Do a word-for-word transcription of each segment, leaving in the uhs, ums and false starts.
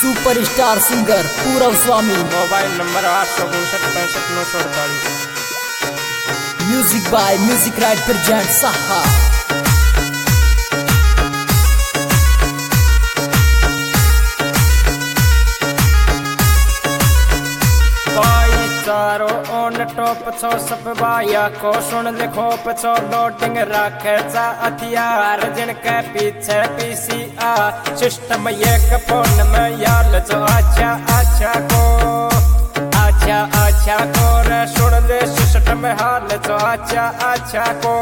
Superstar singer पूरब स्वामी। Mobile number आठ सौ उनसठ पैंसठ नौ सौ अड़तालीस। Music by music right present Saha. चारो ओन टॉप छो सब भाइया को सुन लिखो पछो लोडिंग रखे चा हथियार जिनके पीछे पीसीआ सिस्टम एक फोन में याल जो अच्छा अच्छा को अच्छा अच्छा को रे सुन ले सिस्टम हाल जो अच्छा अच्छा को।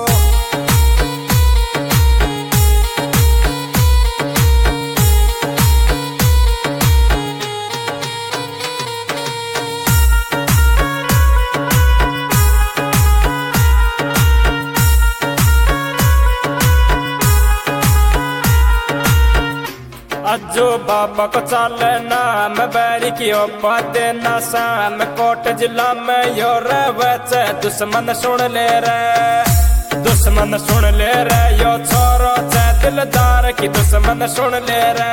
अजो बाबा को चाले नाम बैरी की ओपाते ना शाम कोट जिला में यो रवचे दुश्मन सुन ले रे दुश्मन सुन ले रे यो छोरो चे दिलदार की दुश्मन सुन ले रे।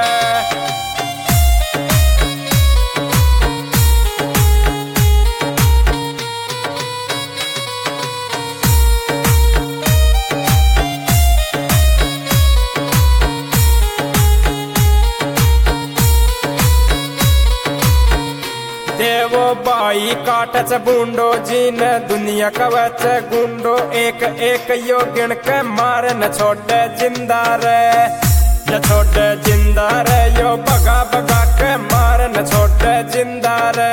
देवो बाई काटच बूंडो जीन दुनिया कवच गुंडो एक एक यो गिण के मार न छोड़े जिंदा रे न छोड़े जिंदा रे यो बगा बगा के मार न छोड़े जिंदा रे।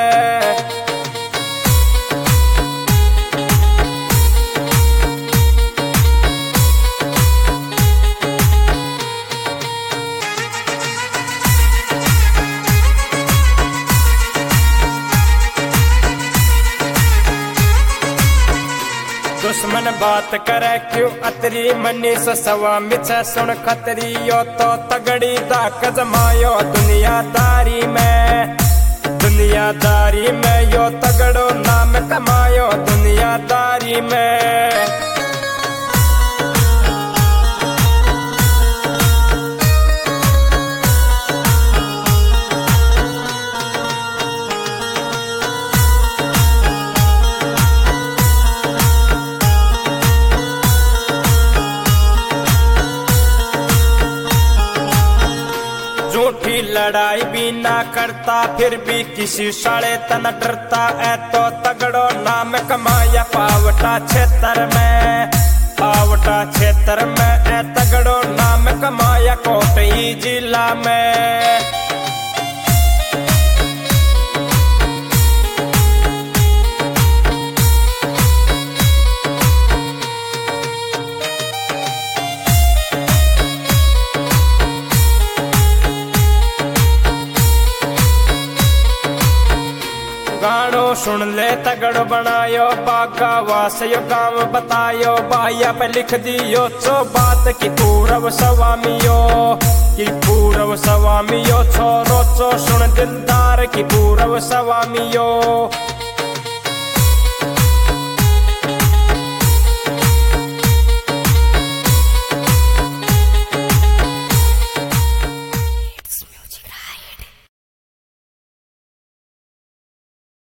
दुश्मन बात करे क्यों अतरी मनी से सवा मिछे सुन खतरी यो तो तगड़ी दाक जमायो दुनियादारी में दुनियादारी में यो तगड़ो नाम कमायो दुनियादारी में। झूठी लड़ाई भी ना करता फिर भी किसी साले तना डरता है तो तगड़ो नाम कमाया पावटा क्षेत्र में पावटा क्षेत्र में है तगड़ो नाम कमाया कोटई जिला में। गानो सुन ले तगड़ बनायो बागा वास यो गाँव बतायो बाया पे लिख दियो चो बात की पूरब स्वामियो की पूरब स्वामियो छोरो चो सुन दिलदार की पूरब स्वामियो।